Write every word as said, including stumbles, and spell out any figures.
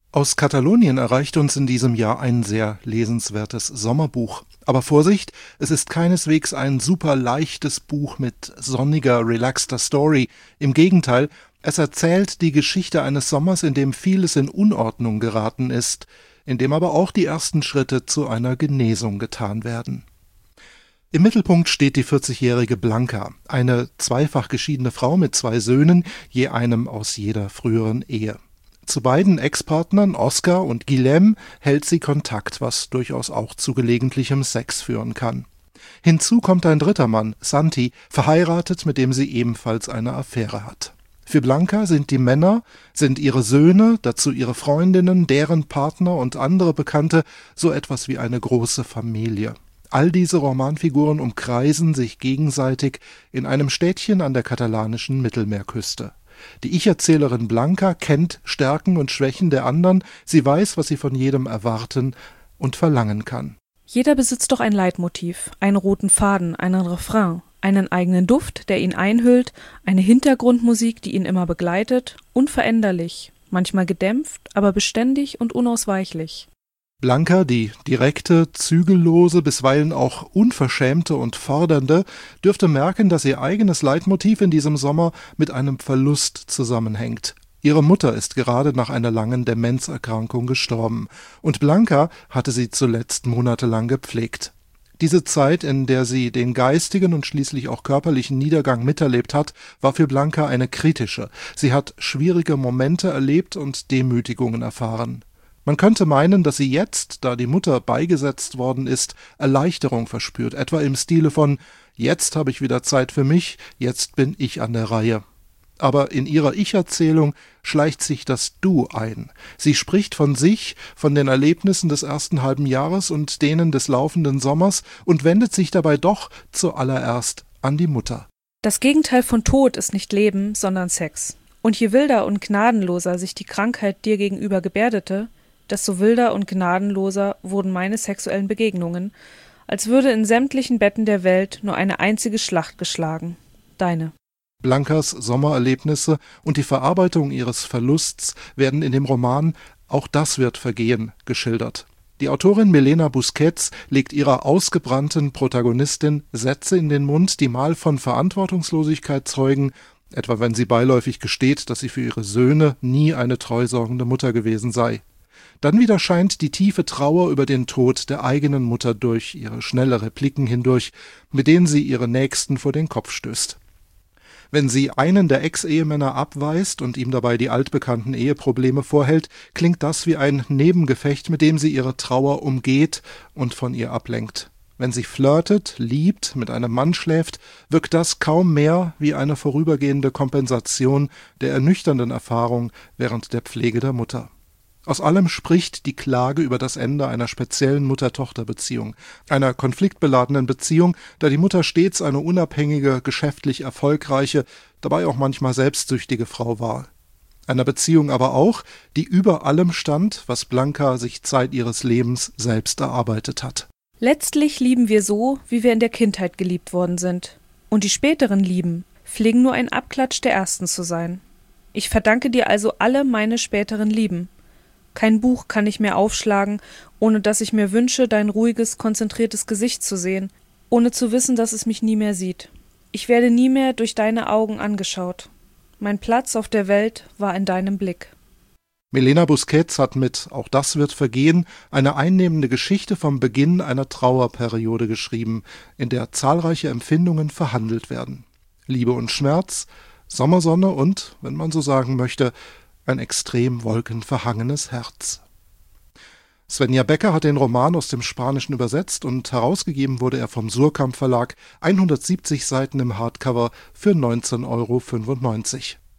Aus Katalonien erreicht uns in diesem Jahr ein sehr lesenswertes Sommerbuch. Aber Vorsicht, es ist keineswegs ein super leichtes Buch mit sonniger, relaxter Story. Im Gegenteil, es erzählt die Geschichte eines Sommers, in dem vieles in Unordnung geraten ist, in dem aber auch die ersten Schritte zu einer Genesung getan werden. Im Mittelpunkt steht die vierzigjährige Blanca, eine zweifach geschiedene Frau mit zwei Söhnen, je einem aus jeder früheren Ehe. Zu beiden Ex-Partnern, Oscar und Guillem, hält sie Kontakt, was durchaus auch zu gelegentlichem Sex führen kann. Hinzu kommt ein dritter Mann, Santi, verheiratet, mit dem sie ebenfalls eine Affäre hat. Für Blanca sind die Männer, sind ihre Söhne, dazu ihre Freundinnen, deren Partner und andere Bekannte so etwas wie eine große Familie. All diese Romanfiguren umkreisen sich gegenseitig in einem Städtchen an der katalanischen Mittelmeerküste. Die Ich-Erzählerin Blanca kennt Stärken und Schwächen der anderen, sie weiß, was sie von jedem erwarten und verlangen kann. Jeder besitzt doch ein Leitmotiv, einen roten Faden, einen Refrain, einen eigenen Duft, der ihn einhüllt, eine Hintergrundmusik, die ihn immer begleitet, unveränderlich, manchmal gedämpft, aber beständig und unausweichlich. Blanca, die direkte, zügellose, bisweilen auch unverschämte und fordernde, dürfte merken, dass ihr eigenes Leitmotiv in diesem Sommer mit einem Verlust zusammenhängt. Ihre Mutter ist gerade nach einer langen Demenzerkrankung gestorben, und Blanca hatte sie zuletzt monatelang gepflegt. Diese Zeit, in der sie den geistigen und schließlich auch körperlichen Niedergang miterlebt hat, war für Blanca eine kritische. Sie hat schwierige Momente erlebt und Demütigungen erfahren. Man könnte meinen, dass sie jetzt, da die Mutter beigesetzt worden ist, Erleichterung verspürt, etwa im Stile von »Jetzt habe ich wieder Zeit für mich, jetzt bin ich an der Reihe«. Aber in ihrer Ich-Erzählung schleicht sich das Du ein. Sie spricht von sich, von den Erlebnissen des ersten halben Jahres und denen des laufenden Sommers und wendet sich dabei doch zuallererst an die Mutter. Das Gegenteil von Tod ist nicht Leben, sondern Sex. Und je wilder und gnadenloser sich die Krankheit dir gegenüber gebärdete, desto wilder und gnadenloser wurden meine sexuellen Begegnungen, als würde in sämtlichen Betten der Welt nur eine einzige Schlacht geschlagen. Deine. Blancas Sommererlebnisse und die Verarbeitung ihres Verlusts werden in dem Roman »Auch das wird vergehen« geschildert. Die Autorin Milena Busquets legt ihrer ausgebrannten Protagonistin Sätze in den Mund, die mal von Verantwortungslosigkeit zeugen, etwa wenn sie beiläufig gesteht, dass sie für ihre Söhne nie eine treusorgende Mutter gewesen sei. Dann wieder scheint die tiefe Trauer über den Tod der eigenen Mutter durch ihre schnelle Repliken hindurch, mit denen sie ihre Nächsten vor den Kopf stößt. Wenn sie einen der Ex-Ehemänner abweist und ihm dabei die altbekannten Eheprobleme vorhält, klingt das wie ein Nebengefecht, mit dem sie ihre Trauer umgeht und von ihr ablenkt. Wenn sie flirtet, liebt, mit einem Mann schläft, wirkt das kaum mehr wie eine vorübergehende Kompensation der ernüchternden Erfahrung während der Pflege der Mutter. Aus allem spricht die Klage über das Ende einer speziellen Mutter-Tochter-Beziehung, einer konfliktbeladenen Beziehung, da die Mutter stets eine unabhängige, geschäftlich erfolgreiche, dabei auch manchmal selbstsüchtige Frau war. Einer Beziehung aber auch, die über allem stand, was Blanca sich Zeit ihres Lebens selbst erarbeitet hat. Letztlich lieben wir so, wie wir in der Kindheit geliebt worden sind. Und die späteren Lieben pflegen nur ein Abklatsch der ersten zu sein. Ich verdanke dir also alle meine späteren Lieben. Kein Buch kann ich mehr aufschlagen, ohne dass ich mir wünsche, dein ruhiges, konzentriertes Gesicht zu sehen, ohne zu wissen, dass es mich nie mehr sieht. Ich werde nie mehr durch deine Augen angeschaut. Mein Platz auf der Welt war in deinem Blick. Milena Busquets hat mit »Auch das wird vergehen« eine einnehmende Geschichte vom Beginn einer Trauerperiode geschrieben, in der zahlreiche Empfindungen verhandelt werden. Liebe und Schmerz, Sommersonne und, wenn man so sagen möchte, ein extrem wolkenverhangenes Herz. Svenja Becker hat den Roman aus dem Spanischen übersetzt und herausgegeben wurde er vom Suhrkamp Verlag, hundertsiebzig Seiten im Hardcover für neunzehn Euro fünfundneunzig.